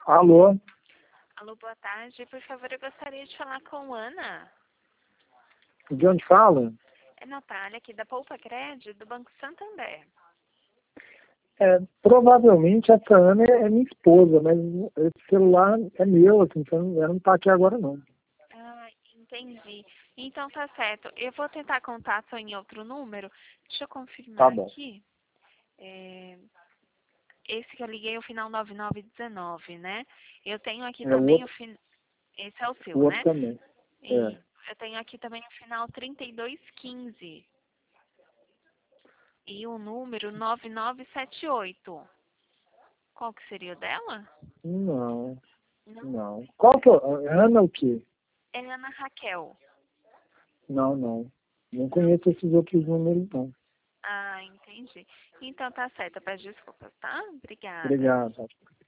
Alô? Alô, boa tarde. Por favor, eu gostaria de falar com Ana. De onde fala? É Natália, aqui da Poupa Crédito, do Banco Santander. Provavelmente essa Ana é minha esposa, mas esse celular é meu, assim, então ela não está aqui agora não. Ah, entendi. Então tá certo. Eu vou tentar contato em outro número. Deixa eu Tá confirmar bom. aqui. Esse que eu liguei é o final 9919, né? Eu tenho aqui É o também outro, Esse é o o seu, outro né? também. E É. eu tenho aqui também o final 3215 e o número 9978. Qual que seria o dela? Não, Não. não. Qual que é? Ana o quê? É Ana Raquel. Não, não. Não Não. conheço esses outros números, não. Ah, entendi. Então tá certo. Peço desculpas, tá? Obrigada. Obrigado.